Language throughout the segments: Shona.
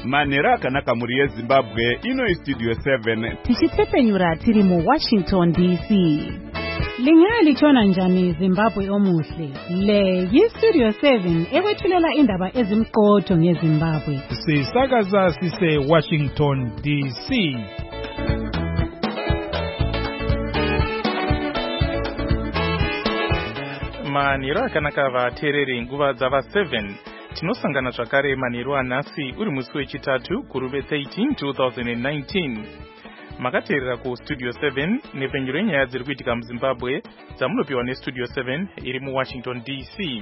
Manera akanaka muri yeZimbabwe ino Studio 7 tichitsepenyura tiri mu Washington DC. Lingalitshona njani Zimbabwe omuhle? Le yiStudio 7 ekwethulela indaba ezimqotho ngeZimbabwe. Sisakaza sise Washington DC. Maniro akanaka vateereri nguva dzava 7 tinosangana zvakare manheru anhasi uri musi wechitatu kuruve 13 2019. Makateerera kuStudio 7 nepfenyuro yenyaya dziri kuitika muZimbabwe dzamunopiwa neStudio 7 iri muWashington DC.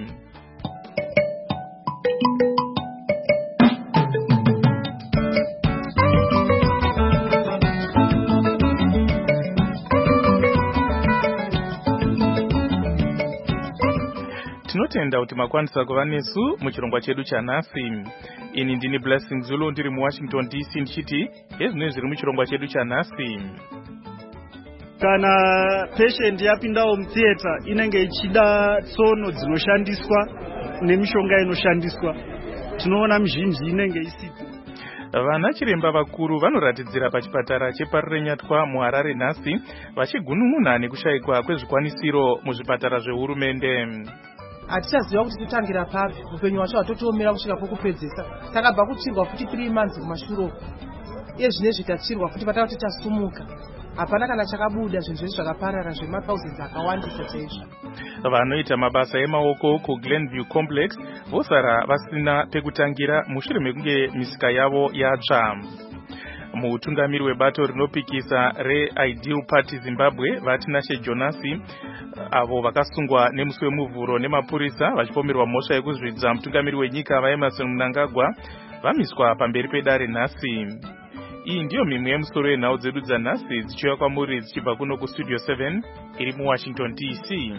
Tinotenda kuti makwanisa kuva nesu muchirongwa chedu chanhasi. Ini ndini Blessing Zulu ndiri muWashington DC ndichiti hezvinenge zviri muchirongwa chedu chanhasi. Kana patient yapindawo mutheater inenge ichida tsono dzinoshandiswa nemishonga inoshandiswa, tinoona mizhinji inenge isipo. Vana chiremba vakuru vanoratidzira pachipatara cheParirenyatwa muHarare nhasi vachigunun'una nekushayikwa kwezvikwanisiro muzvipatara zvehurumende. Hatichaziva kuti totangira papi, upenyu hwacho hatotoomera kusvika pokupedzisa. Takabva kuchirwa futi 3 months kumashure. Iye zvinezvi tachirwa futi patava tichasumuka. Hapana kana chakabuda zvinhu zvese zvakaparara zvema-thousands akawandisa chaizvo. Vanoita mabasa emaoko kuGlenview Complex vosara vasina pekutangira mushure mekunge misika yavo yatsva. Mutungamiri webato rinopikisa reIdeal Party Zimbabwe vatinashe Jonasi avo vakasungwa nemusi wemuvhuro nemapurisa vachipomerwa mhosva yekuzvidza mutungamiri wenyika vaEmerson Mnangagwa vamiswa pamberi pedare nhasi. Iyi ndiyo mimwe yemusoro yenhau dzedu dzanhasi dzichiuya kwamuri dzichibva kuno kuStudio 7 iri muWashington DC.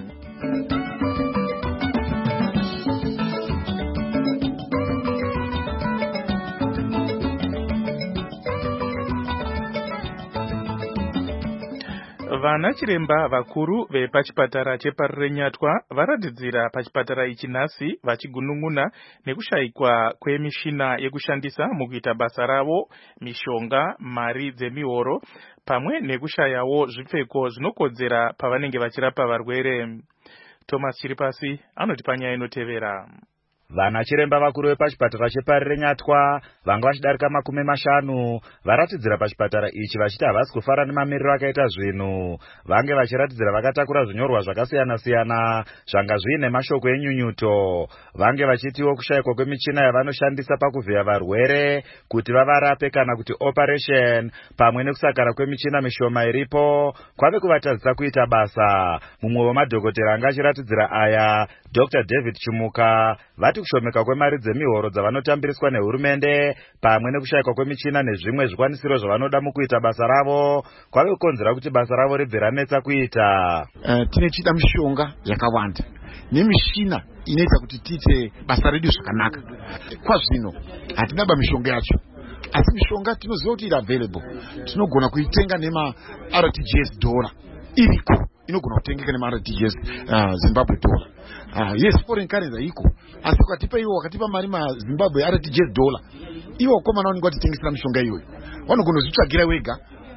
Vana chiremba vakuru vepachipatara cheParirenyatwa varatidzira pachipatara ichi nhasi vachigunun'una nekushayikwa kwemishina yekushandisa mukuita basa ravo, mishonga, mari dzemihoro, pamwe nekushayawo zvipfeko zvinokodzera pavanenge vachirapa varwere. Thomas Chiripasi anotipa nyaya inotevera. Vana chiremba vakuru vepachipatara cheParirenyatwa vanga vachidarika 50 varatidzira pachipatara ichi vachiti havasi kufara nemamiriro akaita zvinhu. Vange vachiratidzira vakatakura zvinyorwa zvakasiyana-siyana zvanga zviine mashoko enyunyuto. Vange vachitiwo kushayikwa kwemichina yavanoshandisa pakuvhiya varwere kuti vavarape kana kuti operation, pamwe nekusakara kwemichina mishoma iripo kwave kuvatadzisa kuita basa. Mumwe wemadhokotera anga achiratidzira aya, Dr. David Chimuka, vati kushomeka kwemari dzemihoro dzavanotambiriswa nehurumende pamwe nekushayikwa kwemichina nezvimwe zvikwanisiro zvavanoda mukuita basa ravo kwave kukonzera kuti basa ravo ribve ranetsa kuita. Tinechida mishonga yakawanda nemishina inoita kuti tiite basa redu zvakanaka. Kwazvino hatinaba mishonga yacho, asi mishonga tinoziva kuti iri available. Tinogona kuitenga nema RTGS dollar iriko, inogona kutengeka nema RTGS Zimbabwe dollar. Yes, foreign currency iko, asi ukatipa iwo wakatipa mari maZimbabwe RTGS dollar, iwo wakomana wanenge watitengesera mishonga iyoyo vanogona kuzvitsvagira wega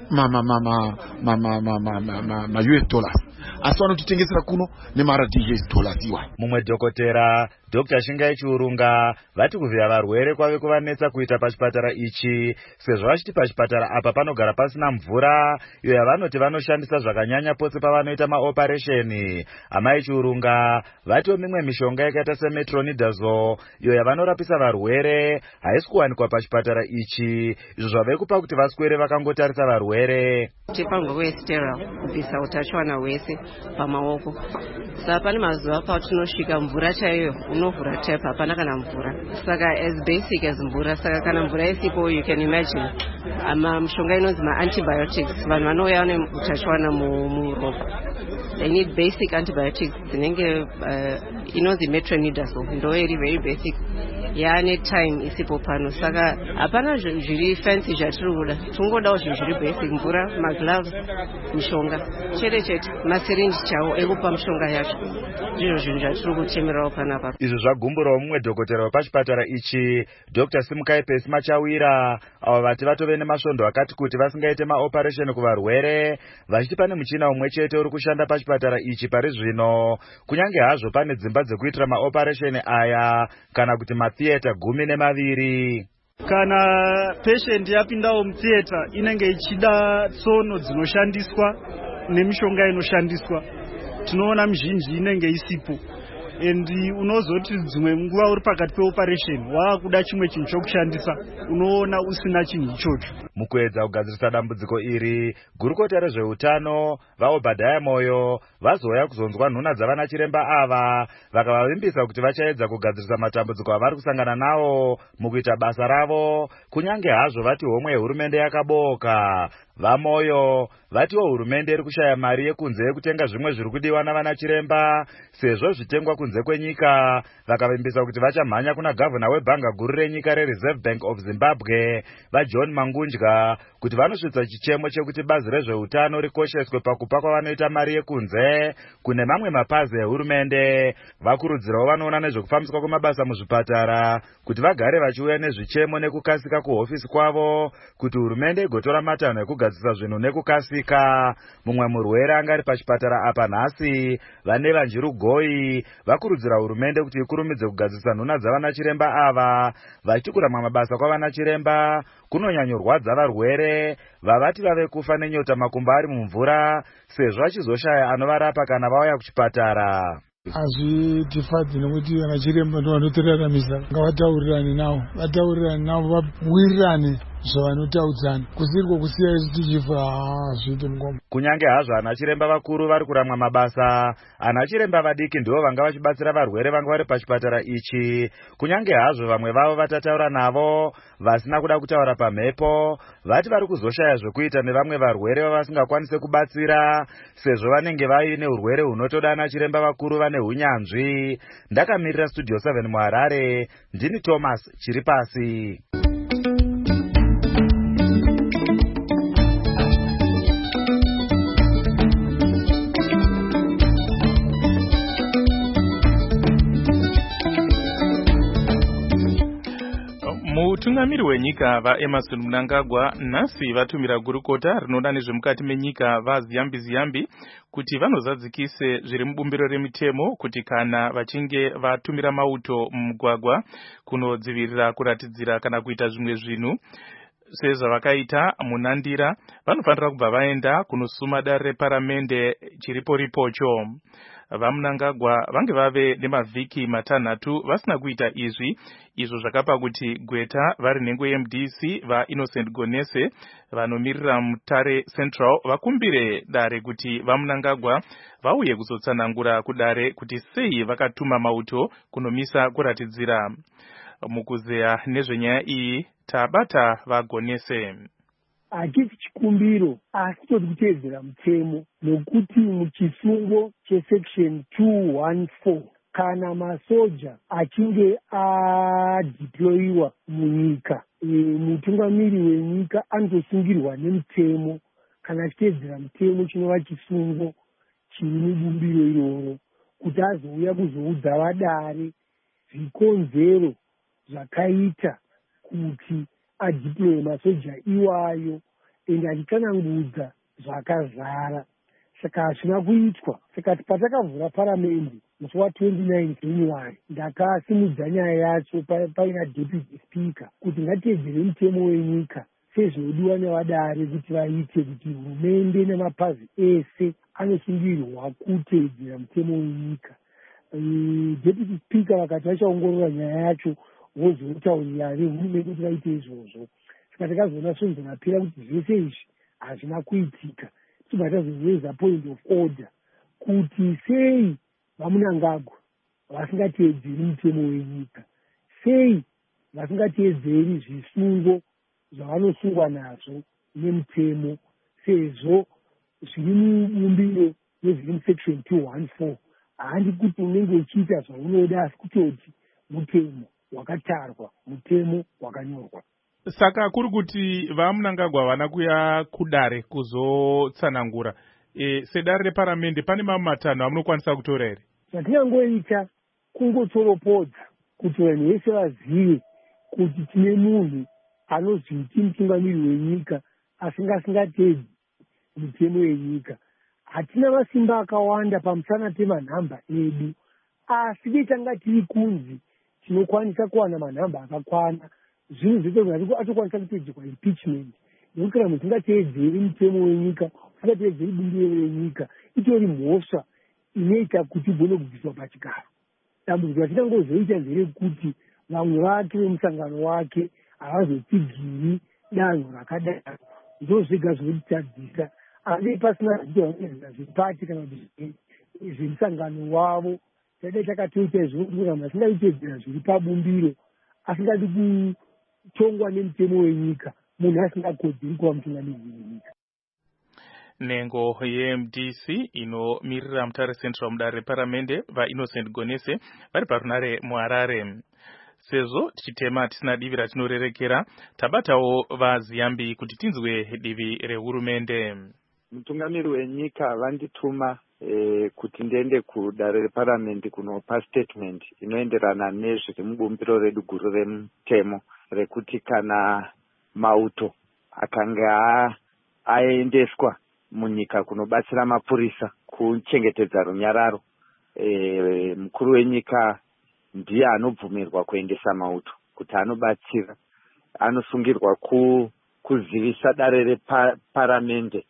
ma US dollars, asi vanotitengesera kuno nema RTGS dollars iwayo. Mumwe dhokotera Dr. Shingai Chiurunga vati kuvhiya varwere kwave kuvanetsa kuita pachipatara ichi sezvo vachiti pachipatara apa panogara pasina mvura iyo yavanoti vanoshandisa zvakanyanya pose pavanoita maoperesheni. Amai Chiurunga vatiwo mimwe mishonga yakaita semetronidazole iyo yavanorapisa varwere haisi kuwanikwa pachipatara ichi, izvo zvave kupa kuti vaswere vakangotarisa varwere. Tipango kwesteril kubvisa utachiwana hwese pamaoko. Saka pane mazuva patinosvika mvura chaiyo unovhura tap hapana kana mvura. Saka as basic as mvura. Saka kana mvura isipo, you can imagine mishonga inonzi antibiotics. Vanhu vanouya neutachiwana muropa. They need basic antibiotics. Dzinenge inonzi metronidazole. Ndo iri very basic. yaane time isipo pano. Saka hapana zviri fancy zvatiri kuda, tingodawo zvinhu zviri basic, mvura, magloves, mishonga chete masirinji chawo ekupa mishonga yacho. Ndizvo zvinhu zvatiri kuchemerawo panapa. Izvi zvagumburawo mumwe dhokotera wepachipatara ichi, Dr. Simukai Pesi Machawira, avo vati vatove nemasvondo akati kuti vasingaite maoperation kuvarwere, vachiti pane muchina umwe chete uri kushanda pachipatara ichi pari zvino, kunyange hazvo pane dzimba dzekuitira maoperation aya kana kuti matheatre 12. Kana patient yapindawo mutheatre inenge ichida tsono dzinoshandiswa nemishonga inoshandiswa, tinoona mizhinji inenge isipo, and unozoti dzimwe nguva uri pakati peoperation waakuda chimwe chinhu chokushandisa, unoona usina chinhu ichocho. Mukuedza kugadzirisa dambudziko iri, gurukota rezveutano vaObhadhaya Moyo vazouya kuzonzwa nhuna dzavana chiremba ava, vakavavimbisa kuti vachaedza kugadzirisa matambudziko avari kusangana nawo mukuita basa ravo, kunyange hazvo vati homwe yehurumende yakaboka. VaMoyo vatiwo hurumende iri kushaya mari yekunze yekutenga zvimwe zviri kudiwa navana chiremba sezvo zvitengwa kunze kwenyika, vakavimbisa kuti vachamhanya kuna gavana webhanga guru renyika reReserve Bank of Zimbabwe vaJohn Mangunja kuti vanosvitsa chichemo chekuti bazi rezveutano rikosheswe pakupa kwavanoita mari yekunze kune mamwe mapazi ehurumende. Vakurudzirawo vanoona nezvekufambiswa kwemabasa muzvipatara kuti vagare vachiuya nezvichemo nekukasika kuhofisi kwavo kuti hurumende igotora matanho ekugadzisa zvinhu nekukasika. Mumwe murwere angari pachipatara apa nhasi, vane vanjirugoi vakurudzira hurumende kuti ikurumidze kugadzisa nhuna dzavana chiremba ava, vachiti kuramwa mabasa kwavana chiremba kunonyanyorwadza varwere vavati vave kufa nenyota makumba ari mumvura sezvo achizoshaya anovarapa kana vauya kuchipatara. Hazvitifadzi nekuti vana chiremba ndo vanotoraramisa, ngavataurirane navo vawirirane zvavanotaudzana, kusiriko kusiya isu tichifa hazviite mungoma. Kunyange hazvo ana chiremba vakuru vari kuramwa mabasa, ana chiremba vadiki ndivo vanga vachibatsira varwere vanga vari pachipatara ichi, kunyange hazvo vamwe vavo vatataura navo vasina kuda kutaura pamhepo, vati vari kuzoshaya zvekuita nevamwe varwere vavasingakwanise kubatsira sezvo vanenge vaine urwere hunotoda ana chiremba vakuru vane hunyanzvi. Ndakamirira Studio 7 muHarare, ndini Thomas Chiripasi. Mutungamiri wenyika vaEmerson Mnangagwa nhasi vatumira gurukota rinoda nezvemukati menyika vaZiyambi kuti vanozadzikise zviri mubumbiro remitemo kuti kana vachinge vatumira mauto mumugwagwa kunodzivirira kuratidzira kana kuita zvimwe zvinhu sezvavakaita munandira, vanofanira kubva vaenda kunosuma dare reparamende chiripo ripocho. VaMnangagwa vange vave nemavhiki matanhatu vasina kuita izvi, izvo zvakapa kuti Gweta vari nhengo yeMDC vaInnocent Gonese vanomirira Mutare Central vakumbire dare kuti vaMnangagwa vauye kuzotsanangura kudare kuti sei vakatuma mauto kunomisa kuratidzira. Mukuzeya nezvenyaya iyi tabata vaGonese. Hachisi chikumbiro asi toti kuteedzera mutemo, nokuti muchisungo chesection 214 kana masoja achinge adeployiwa munyika, mutungamiri wenyika anotosungirwa nemutemo kana achiteedzera mutemo chinova chisungo chiri mubumbiro iroro, kuti azouya kuzoudza vadare zvikonzero zvakaita kuti adeploye masoja iwayo ende achitsanangudza zvakazara. Saka hazvina kuitwa. Saka patakavhura paramende musi wa29 January ndakasimudza nyaya yacho paina deputy speaker kuti ngatiedzere mutemo wenyika sezvinodiwa nevadare kuti vaite, kuti hurumende nemapazi ese anosungirwa kuteedzera mutemo wenyika. Deputy speaker vakati vachaongorora nyaya yacho vozotaurira vehurumende kuti vaite izvozvo. Saka takazoona svonzo rapera kuti zvese izvi hazvina kuitika, tibva tazoraise point of order kuti sei vaMnangagwa vasingateedzeri mutemo wenyika, sei vasingateedzeri zvisungo zvavanosungwa nazvo nemutemo, sezvo zviri mubumbiro nezviri musection 214. Handi kuti unenge uchiita zvaunoda asi kutoti mutemo. wakatarwa, mutemo wakanyorwa. Saka kuri kuti vaMnangagwa vana kuya kudare kuzotsanangura sedare reparamende pane mamwe matanho amunokwanisa kutora here? Zvatingangoita kungotsoropodza kuti vanhu vese vazive kuti tine munhu anozviti mutungamiri wenyika asingateedzi mitemo yenyika. Hatina masimba akawanda pamusana pemanhamba edu, asi detanga tiri kunzi tinokwanisa kuwana manhamba akakwana. Zvinhu zvese atokwanisa kuteedzerwa impeachment, nekuti kana munhu tingateedzeri mutemo wenyika, tingateedzeri bumbiro renyika, itori mhosva inoita kuti igone kubviswa pachigaro. Dambudziko ratinangozoita nderekuti vamwe vake vemusangano wake havazotsigiri danho rakadaro. Ndo zvega zvinotitadzisa, asi pasina zvitoa zvepati kana kuti zvemusangano wavo. Tadai takatoita izvozvo kana asingaiteedzera zviri pabumbiro, asingadi kutongwa nemutemo wenyika, munhu asingakodzeri kuva mutungamiri wenyika. Nengo yeMDC inomirira Mutare Central mudare reparamende vaInnocent Gonese vari parunare muHarare. Sezvo tichitema tisina divi ratinorerekera, tabatawo vaZiyambi kuti tinzwe divi rehurumende. Mutungamiri wenyika vandituma kuti ndiende kudare reparamende kunopa statement inoenderana nezviri mubumbiro redu guru remutemo rekuti kana mauto akanga aendeswa munyika kunobatsira mapurisa kuchengetedza runyararo, mukuru wenyika ndiye anobvumirwa kuendesa mauto kuti anobatsira, anosungirwa kuzivisa dare reparamende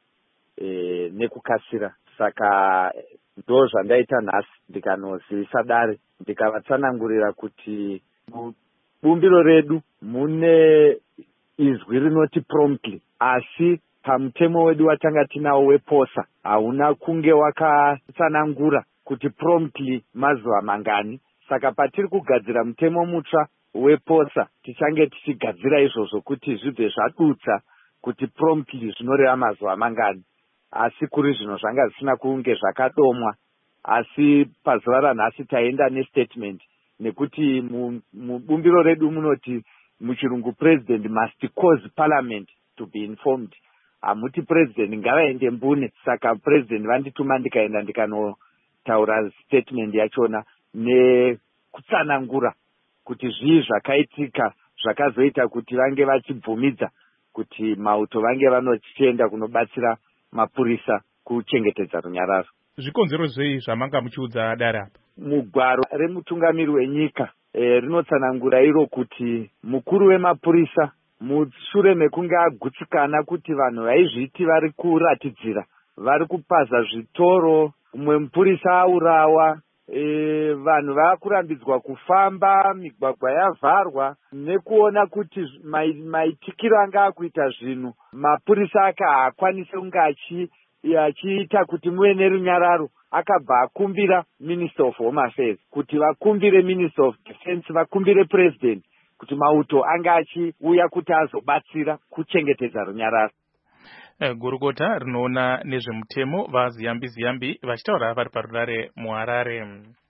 nekukasira. Saka ndo zvandaita nhasi, ndikanozivisa dare ndikavatsanangurira kuti bumbiro redu mune izwi rinoti promptly, asi pamutemo wedu watanga tinawo weposa hauna kunge wakatsanangura kuti promptly mazuva mangani. Saka patiri kugadzira mutemo mutsva weposa tichange tichigadzira izvozvo kuti zvibve zvadutsa kuti promptly zvinoreva mazuva mangani, asi kuri zvino zvanga zvisina kunge zvakadomwa. Asi pazuva ranhasi taenda nestatement nekuti mubumbiro redu munoti muchirungu president must cause parliament to be informed. Hamuti president ngavaende mbune. Saka president vandituma ndikaenda ndikanotaura statement yachona nekutsanangura kuti zvii zvakaitika zvakazoita kuti vange vachibvumidza kuti mauto vange vanochienda kunobatsira mapurisa kuchengetedza runyararo. Zvikonzero zvei zvamanga muchiudza dare apa? Mugwaro remutungamiri wenyika rinotsanangura iro kuti mukuru wemapurisa mushure mekunge agutsikana kuti vanhu vaizviti vari kuratidzira, vari kupaza zvitoro, umwe mupurisa aurawa, vanhu vakurambidzwa kufamba, migwagwa yavharwa, nekuona kuti maitikiro anga akuita zvinhu mapurisa aka haakwanisi kunge achiita kuti muve nerunyararo, akabva akumbira Minister of Home Affairs kuti vakumbire Minister of Defense, vakumbire President kuti mauto anga achiuya kuti azobatsira kuchengetedza runyararo. Gurukota rinoona nezvemutemo vaZiyambi vachitaura vari parunare muHarare.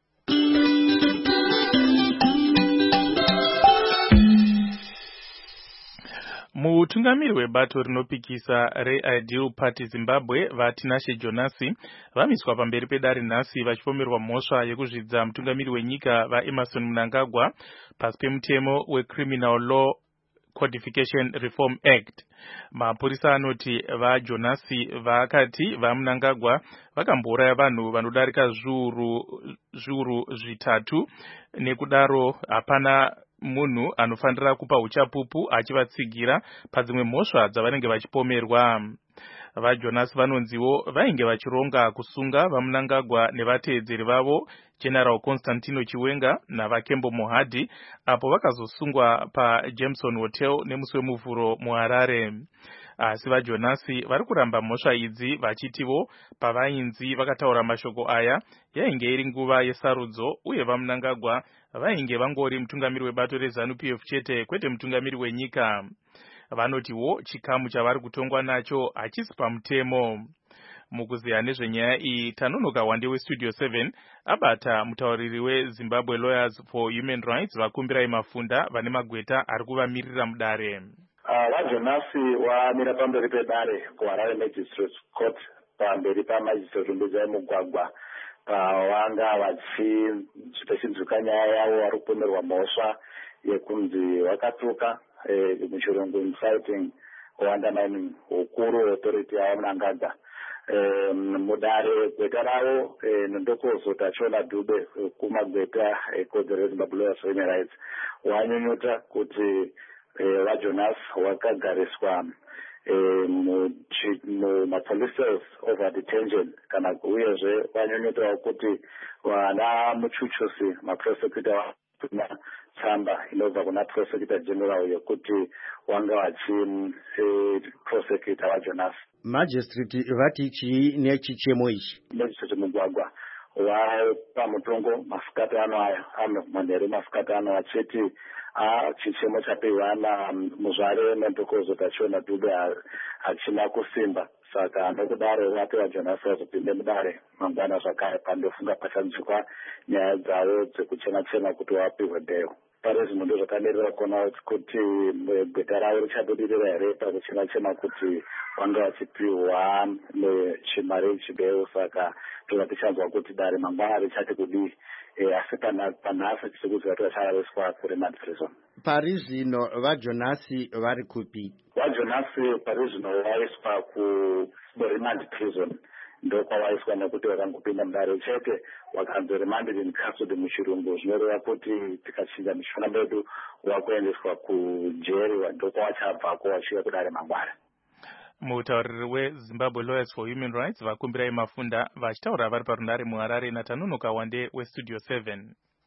Mutungamiri webato rinopikisa reIdeal Party Zimbabwe vaTinashe Jonasi vamiswa pamberi pedare nhasi vachipomerwa mhosva yekuzvidza mutungamiri wenyika vaEmmerson Mnangagwa pasi pemutemo weCriminal Law Codification Reform Act. Mapurisa anoti vaJonasi vakati vaMnangagwa vakambouraya vanhu vanodarika zviuru zvitatu, nekudaro hapana munhu anofanira kupa uchapupu achivatsigira padzimwe mhosva dzavanenge vachipomerwa. VaJonasi vanonziwo vainge vachironga kusunga vaMnangagwa nevateedzeri vavo General Constantino Chiwenga navaKembo Mohadi apo vakazosungwa paJameson Hotel nemusi wemuvhuro muHarare. Asi vaJonasi vari kuramba mhosva idzi vachitivo pavainzi vakataura mashoko aya yainge iri nguva yesarudzo, uye vaMnangagwa vainge vangori mutungamiri webato reZANU-PF chete, kwete mutungamiri wenyika. Vanotiwo chikamu chavari kutongwa nacho hachisi pamutemo. Mukuziya nezvenyaya iyi Tanunuka Wande weStudio 7 abata mutauriri weZimbabwe Lawyers for Human Rights vakumbira Mafunda vane magweta ari kuvamirira mudare. Vajonasi wamira pamberi pedare kuHarare Magistrates Court pamberi pamajistrate mbudzi mugwagwa pavanga vachipechinzuka nyaya yavo vari kupomerwa mhosva yekunzi vakatuka muchirungu inciting undermining hukuru authority yavo Mnangagwa. Mudare gweta ravo ndokozo Tachona Dube kumagweta ekodzero yeZimbabwe Lawyers for Human Rights wanyunyuta kuti vaJonas wakagariswa police cells over detention kana uyezve vanyunyutawo kuti vana muchuchusi maprosecutor vapina tsamba inobva kuna prosecutor general yekuti wanga vachiprosecutor vaJonas. Magistrate vati chii nechichemo ichi? Magistrate mugwagwa wapamutongo masikati ano aya manheru masikati ano achiti chichemo chapiwa namuzvare Nentokozo Tachona Dube hachina kusimba, saka ndokudaro vapiwa Jonas vazopinde mudare mangwana zvakare pandofunga pachanzwikwa nyaya dzavo dzekuchena kuti vapihwe bhero. Pari zvino ndozvakamirira kuona kuti gweta ravo richabudirira here pakuchena kuti vanga vachipiwa chimari chibhero, saka toda tichanzwa kuti dare mangwana richati kudii. Asi panhasi tichikuziva kuti vachaiswa kuremand prison. Pari zvino vaJonasi vari kupi? VaJonasi pari zvino vaiswa kuremand prison, ndokwavaiswa nekuti vakangopinda mudare chete vakanzi remanded in custody muchirungu, zvinoreva kuti tikachinja mishona medu wakuendeswa kujeri, ndokwavachabvako vachiuya kudare mangwana. Mutauriri weZimbabwe Lawyers for Human Rights vakumbira Mafunda vachitaura vari parunare muHarare naTanunuka Wande weStudio 7.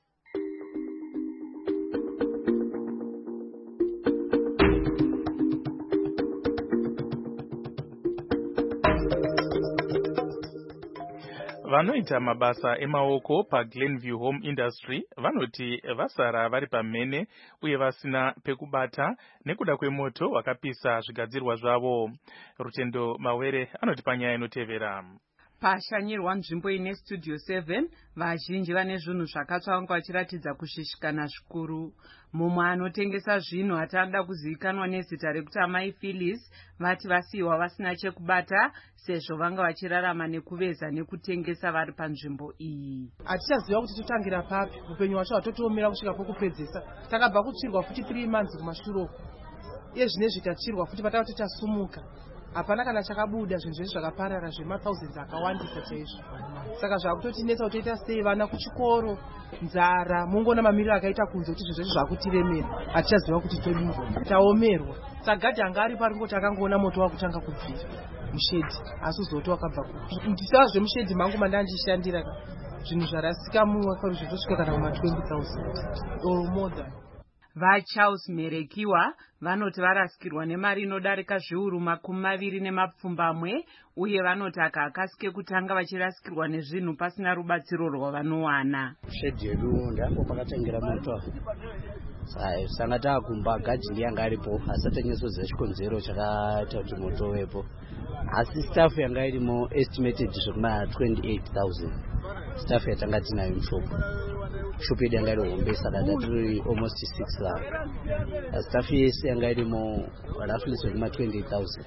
Vanoita mabasa emaoko paGlenview Home Industry vanoti vasara vari pamhene uye vasina pekubata nekuda kwemoto wakapisa zvigadzirwa zvavo. Rutendo Mawere anoti panyaya inotevera. Pashanyirwa nzvimbo ine Studio 7 vazhinji vane zvinhu zvakatsva vanga vachiratidza kushishikana zvikuru. Mumwe anotengesa zvinhu atada kuzivikanwa nezita rekuti Amai Phyllis vati vasiyiwa vasina chekubata sezvo vanga vachirarama nekuveza nekutengesa vari panzvimbo iyi. Hatichaziva kuti totangira papi, upenyu hwacho hwatotoomera kusvika pokupedzisa. Takabva kutsvirwa futi 3 months kumashure. Iye zvinezvi tatsvirwa futi patava tichasumuka. Hapana kana chakabuda, zvinhu zvese zvakaparara zvema-thousands akawandisa chaizvo. Saka zvakutotinetsa kuti toita sei vana kuchikoro, nzara, mungoona mamiriro akaita kunze kuti zvinhu zvese zvakutiremera. Hatichaziva kuti todii, taomerwa. Sagadhi anga ari pari ngoti akangoona moto wakutanga kubvira mushedhi, asi uzoto wakabva kupi. Ndisava zvemushedhi mangu mandandishandira zvinhu zvarasika mumwe zvitosvika kana kuma20,000 or more than. VaCharles Merekiwa vanoti varasikirwa nemari inodarika zviuru 20 uye vanoti aka akasike kutanga vachirasikirwa nezvinhu pasina rubatsiro rwavanowana. Shedhi yedu ndango pakatengera moto sanga taakumba gadhi ndiyanga aripo asi atengesoziva chikonzero chakaita kuti moto wepo, asi staff yanga irimo estimated zvekuma 28,000 staff yatanga tinayo mushopu. Shop yedu yanga iri hombe saka ndatiri almost 6 lakh. Staff yese yanga irimo roughly zvekuma 28,000.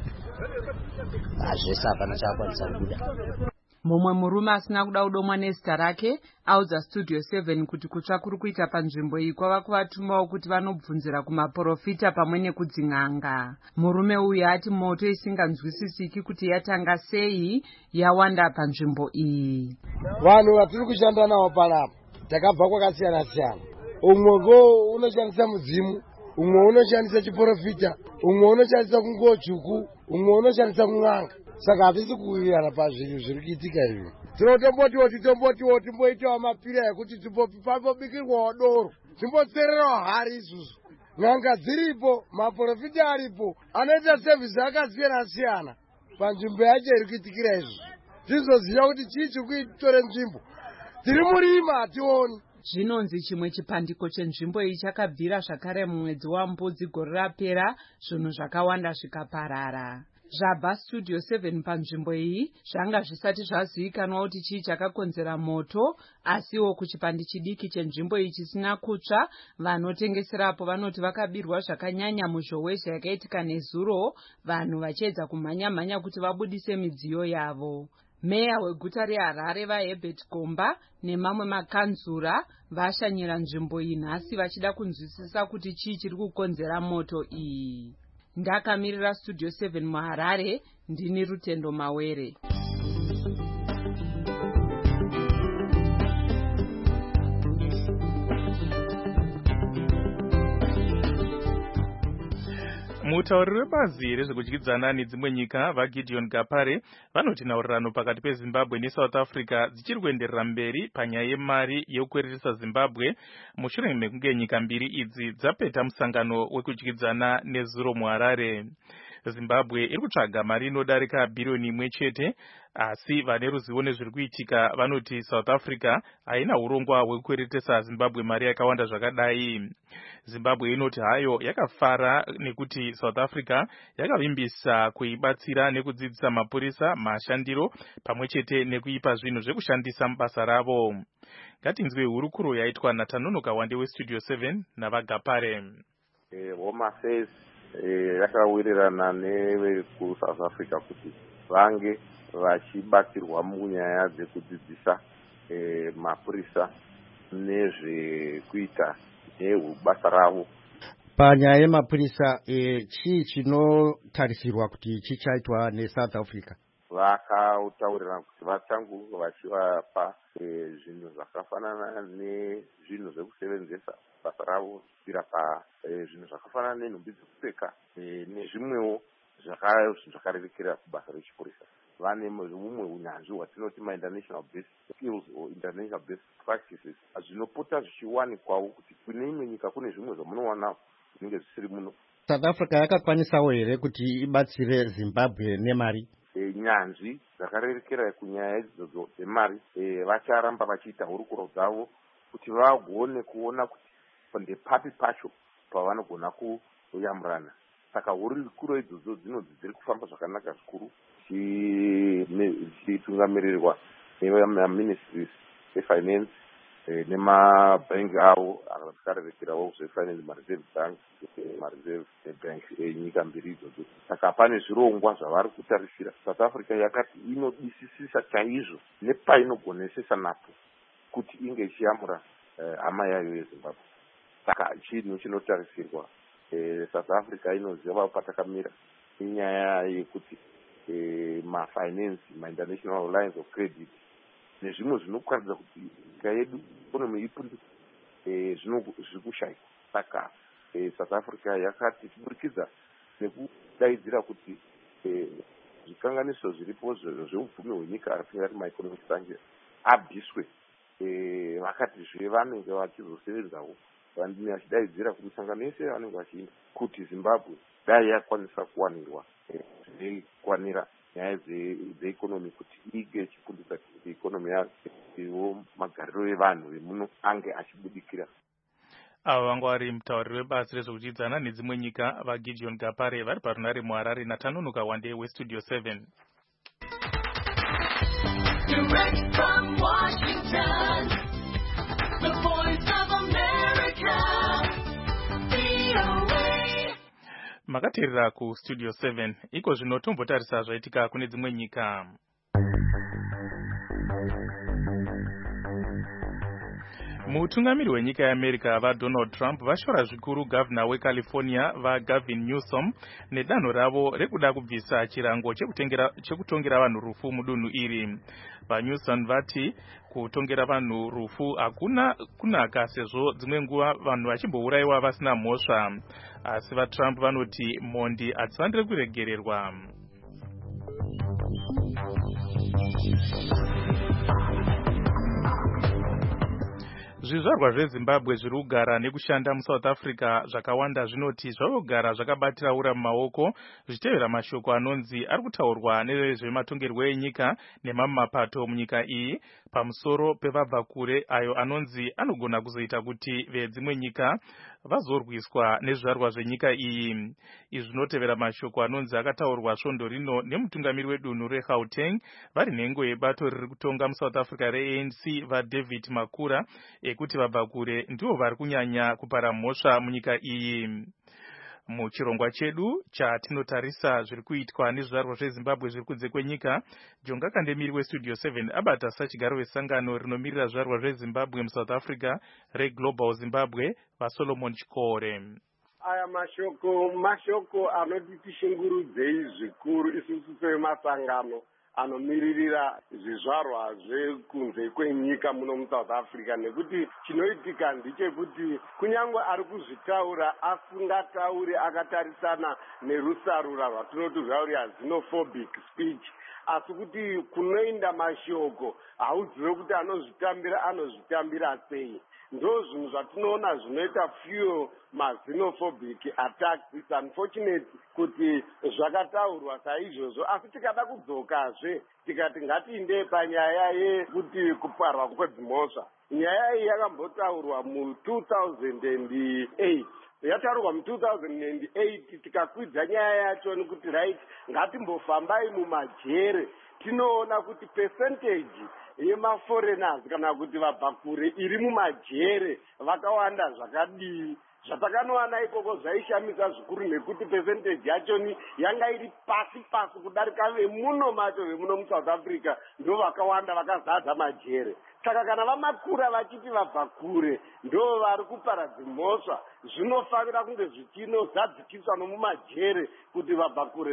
Zvese hapana chakakwanisa kubuda. Mumwe murume asina kuda kudomwa nezita rake audza Studio 7 kuti kutsva kuri kuita panzvimbo iyi kwava kuvatumawo kuti vanobvunzira kumaprofita pamwe nekudzin'anga. Murume uyu ati moto isinganzwisisiki kuti yatanga sei yawanda panzvimbo iyi. Vanhu vatiri kushanda navo panapa takabva kwakasiyana siyana. Umwe unoshandisa mudzimu, umwe unoshandisa chiprofita, umwe unoshandisa kungotsvuku, umwe unoshandisa kun'anga. Saka hatisi kuwirirana pazvinhu zviri kuitika izvi. Tinombotiwo timboitawo mapira ekuti pambobikirwawo doro, timbotsererawo hari isusu. N'anga dziripo, maprofita aripo, anoita sevhisi akasiyana siyana panzvimbo yacho iri kuitikira izvi. Tizoziva kuti chii chiri kuitore nzvimbo. Tiri murima hationi. Zvinonzi chimwe chipandiko chenzvimbo iyi chakabvira zvakare mumwedzi waMbudzi gore rapera, zvinhu zvakawanda zvikaparara. Zvabva Studio 7 panzvimbo iyi zvanga zvisati zvazivikanwa kuti chii chakakonzera moto, asiwo kuchipandi chidiki chenzvimbo iyi chisina kutsva, vanotengeserapo vanoti vakabirwa zvakanyanya muzhowezha yakaitika nezuro, vanhu vachiedza kumhanya-mhanya kuti vabudise midziyo yavo. Meya weguta reHarare vaHerbert Komba nemamwe makanzura vashanyira nzvimbo iyi nhasi vachida kunzwisisa kuti chii chiri kukonzera moto iyi. Ndakamirira Studio 7 muHarare, ndini Rutendo Mawere. Mutauriri webazi rezvekudyidzana nedzimwe nyika vaGideon Gapare vanoti nhaurirano pakati peZimbabwe neSouth Africa dzichiri kuenderera mberi panyaya yemari yekukwereresa Zimbabwe mushure mekunge nyika mbiri idzi dzapeta musangano wekudyidzana nezuro muHarare. Zimbabwe iri kutsvaga mari inodarika bhiriyoni 1 chete, asi vane ruzivo nezviri kuitika vanoti South Africa haina urongwa hwekukweretesa Zimbabwe mari yakawanda zvakadai. Zimbabwe inoti hayo yakafara nekuti South Africa yakavimbisa kuibatsira nekudzidzisa mapurisa mashandiro pamwe chete nekuipa zvinhu zvekushandisa mubasa ravo. Ngatinzwe hurukuro yaitwa naTanonoka Wande weStudio 7 navaGapare. Home Affairs yakawirirana nevekuSouth Africa kuti vange vachibatsirwa munyaya dzekudzidzisa mapurisa nezvekuita nebasa ravo. Panyaya yemapurisa chii chinotarisirwa kuti chichaitwa neSouth Africa? Vakataurirana kuti vachangu vachivapa zvinhu zvakafanana nezvinhu zvekusevenzesa basa ravo kusvira zvinhu zvakafanana nenhumbi dzekupfeka nezvimwewo zvakarerekera kubasa rechipurisa. Vane humwe unyanzvi hwatinoti ma-international based skills or international based practices zvinopota zvichiwanikwawo kuti kune imwe nyika kune zvimwe zvamunowana zvinenge zvisiri muno. South Africa yakakwanisawo here kuti ibatsire Zimbabwe nemari? Nyanzvi dzakarerekera kunyaya idzodzo dzemari vacharamba vachiita hurukuro dzavo kuti vagone kuona kuti ndepapi pacho pavanogona kuyamurana. Saka hurukuro idzodzo dzinodzi dziri kufamba zvakanaka zvikuru dzichitungamirirwa nemaministries efinance nemabhengi avo akarerekerawo zvefinance, mareserve bank, mareserve bank enyika mbiri idzodzo. Saka pane zvirongwa zvavari kutarisira. South Africa yakati inodisisisa chaizvo nepainogonesesa napo kuti inge ichiyamura hama yayo yeZimbabwe. Saka chinhu chinotarisirwa. South Africa inoziva patakamira inyaya yekuti mafinance, ma-international lines of credit nezvimwe zvinokuratidza kuti nyika yedu ikonomi ipundu zviri kushaikwa. Saka South Africa yakati kuburikidza nekudaidzira kuti zvikanganiso zviripo zveupfumi hwenyika atingati ma-economic sanctions abviswe, vakati vanenge vachizosevenzawo vachidaidzira kuti misangano yese vanenge vachiita kuti Zimbabwe dai yakwanisa kuwanirwa zvinokwanira nyaya dzeikonomi kuti ige ichipundisa kuti ikonomi yayo magariro evanhu vemuno ange achibudikira. Ava vanga vari mutauriri webazi rezvekudyidzana nedzimwe nyika vaGideon Gapare vari parunare muHarare naTanonoka Wande weStudio 7. Direct from Washington, the voice of America, VOA. Makateerera kuStudio 7. Iko zvino tombotarisa zvaitika kune dzimwe nyika. Mutungamiri wenyika yeAmerica vaDonald Trump vashora zvikuru gavana weCalifornia vaGavin Newsom nedanho ravo rekuda kubvisa chirango chekutongera vanhu rufu mudunhu iri. VaNewsom vati kutongera vanhu rufu hakuna kunaka sezvo dzimwe nguva vanhu vachimbourayiwa vasina mhosva. Asi vaTrump vanoti mhondi hadzifaniri kuregererwa. Zvizvarwa zveZimbabwe zviri kugara nekushanda muSouth Africa zvakawanda zvinoti zvavogara zvakabatira ura mumaoko zvichitevera mashoko anonzi ari kutaurwa nezvematongerwo enyika nemamwe mapato munyika iyi pamusoro pevabva kure ayo anonzi anogona kuzoita kuti vedzimwe nyika vazorwiswa nezvizvarwa zvenyika iyi. Izvi zvinotevera mashoko anonzi akataurwa svondo rino nemutungamiri wedunhu reGauteng vari nhengo yebato riri kutonga muSouth Africa reANC vaDavid Makura ekuti vabvakure ndivo vari kunyanya kupara mhosva munyika iyi. Muchirongwa chedu chatinotarisa zviri kuitwa nezvizvarwa zveZimbabwe zviri kunze kwenyika, Jonga Kandemiri weStudio 7 abata sachigaro wesangano rinomirira zvizvarwa zveZimbabwe muSouth Africa reGlobal Zimbabwe vaSolomon Chikore. Aya mashoko anoti tishungurudzei zvikuru isusu semasangano anomiririra zvizvarwa zvekunze kwenyika muno muSouth Africa, nekuti chinoitika ndechekuti kunyange ari kuzvitaura asingatauri akatarisana nerusarura rwatinoti rwauri xenophobic speech, asi kuti kunoenda mashoko hauzive kuti anozvitambira sei. Ndo zvinhu zvatinoona zvinoita fuel xenophobic attacks. It's unfortunate kuti zvakataurwa saizvozvo, asi tikada kudzokazve tikati ngatiinde panyaya yekuti kuparwa kwedzimhosva. Nyaya iyi yakambotaurwa mu2008 yataurwa mu2008 tikakwidza nyaya yacho nekuti right ngatimbofambai mumajere tinoona kuti percentage yemaforeigners kana kuti vabvakure iri mumajere vakawanda zvakadii. Zvatakanowana ikoko zvaishamisa zvikuru nekuti percentage yachoni yanga iri pasi kudarika vemuno macho vemuno muSouth Africa ndo vakawanda vakazadza majere. Saka kana vamakura vachiti vabva kure ndo vari kuparadza mhosva, zvinofanira kunge zvichinozadzikiswa nomumajere kuti vabva kure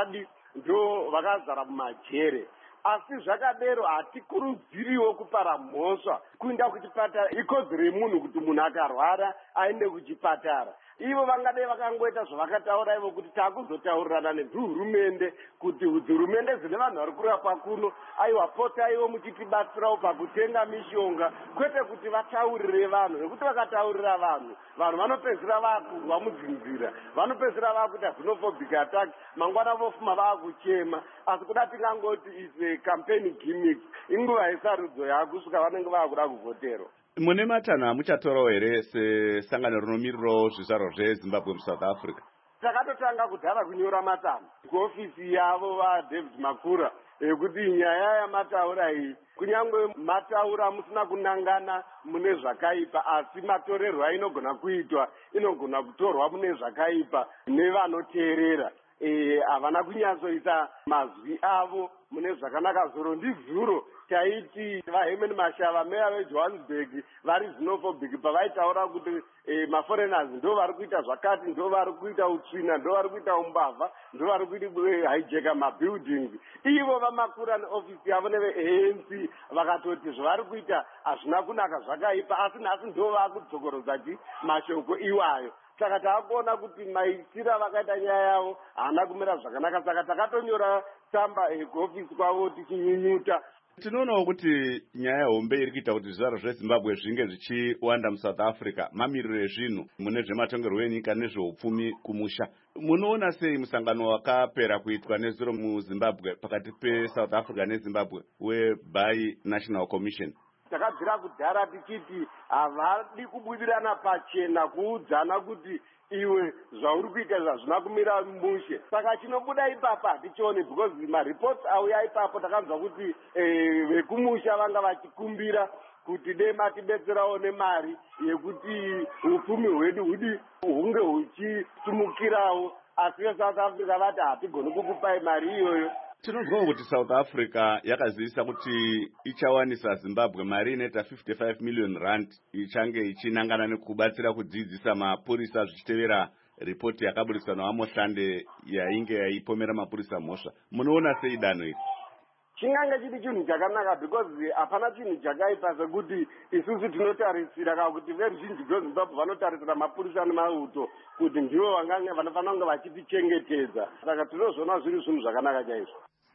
ndo vakazara mumajere. Asi zvakadero hatikurudziriwo kupara mhosva. Kuenda kuchipatara ikodzero yemunhu kuti munhu akarwara aende kuchipatara. Ivo vangadai vakangoita zvavakataura ivo kuti takuzotaurirana nehurumende kuti hurumende dzine vanhu vari kurapa kuno aiwa potaiwo muchitibatsirawo pakutenga mishonga, kwete kuti vataurire vanhu, nekuti vakataurira vanhu vanopedzisira vakurwa mudzinzira, vanopedzisira vakuita xenophobic attack, mangwana vofuma vakuchema. Asi kuda tingangoti is campaign gimmick, inguva yesarudzo yakusvika vanenge vakuda kuvhoterwa. Mune matanho amuchatorawo here sesangano rinomirirawo zvizvarwa zveZimbabwe muSouth Africa? Takatotanga kudhara kunyora matanho kuofisi yavo vaDavid Makura ekuti nyaya yamataura iyi kunyange mataura musina kunangana mune zvakaipa, asi matorerwo ainogona kuitwa inogona kutorwa mune zvakaipa nevanoteerera. Havana kunyatsoisa mazwi avo mune zvakanaka. Zuro ndizuro taiti vaHerman Mashava meya veJohannesburg vari xenophobic pavaitaura kuti maforeigners ndo vari kuita zvakati, ndo vari kuita utsvina, ndo vari kuita umbavha, ndo vari kuita hijacka mabuildings. Ivo vamakura neofisi yavo neveANC vakatoti zvavari kuita hazvina kunaka, zvakaipa, asi nhasi ndo vakudzokorodza mashoko iwayo. Saka takaona kuti maitira vakaita nyaya yavo haana kumira zvakanaka, saka takatonyora tsamba kuofisi kwavo tichinyunyuta. Tinoonawo kuti nyaya hombe iri kuita kuti zvizvarwa zveZimbabwe zvinge zvichiwanda muSouth Africa, mamiriro ezvinhu mune zvematongerwo enyika nezveupfumi kumusha. Munoona sei musangano wakapera kuitwa nezuro muZimbabwe pakati peSouth Africa neZimbabwe weBi-National Commission? Takabvira kudhara tichiti havadi kubudirana pachena kuudzana kuti iwe zvauri kuita zvazvina kumira mushe. Saka chinobuda ipapa hatichioni, because mareports auya ipapo takanzwa kuti vekumusha vanga vachikumbira kuti dei matibetserawo nemari yekuti upfumi hwedu hunge huchisumukirawo, asi veSouth Africa vati hatigoni kukupai mari iyoyo. Tinozwawo kuti South Africa yakazivisa kuti ichawanisa Zimbabwe mari inoita 55 million rand ichange ichinangana nekubatsira kudzidzisa mapurisa zvichitevera ripoti yakabudiswa naVamosande yainge yaipomera mapurisa mhosva. Munoona sei danho iri? Chingange chiri chinhu chakanaka, because hapana chinhu chakaipa sekuti isusu tinotarisira kana kuti veruzhinji rweZimbabwe vanotarisira mapurisa nemauto kuti ndivo vanofanira kunge vachitichengetedza. Saka tinozviona zviri zvinhu zvakanaka chaizvo.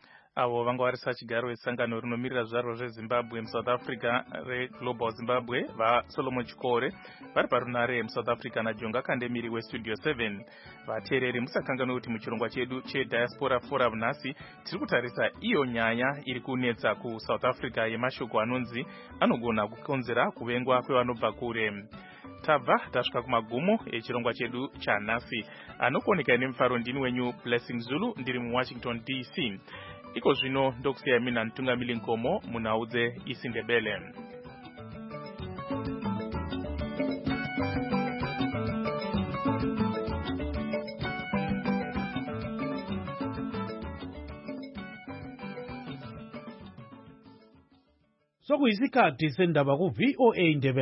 Avo vanga vari sachigaro wesangano rinomirira zvizvarwa zveZimbabwe muSouth Africa reGlobal Zimbabwe vaSolomon Chikore vari parunare muSouth Africa naJonga Kandemiri weStudio 7. Vateereri musakanganwe kuti muchirongwa chedu cheDiaspora Forum nhasi tiri kutarisa iyo nyaya iri kunetsa kuSouth Africa yemashoko anonzi anogona kukonzera kuvengwa kwevanobva kure. tabva tasvika kumagumo echirongwa chedu chanhasi. Anokuoneka nemufaro ndini wenyu Blessing Zulu ndiri muWashington DC. Iko zvino ndokusiya mina Ntungamili Nkomo munaudze isiNdebele. Sokuyisikhathi sendaba ku VOA Ndebele.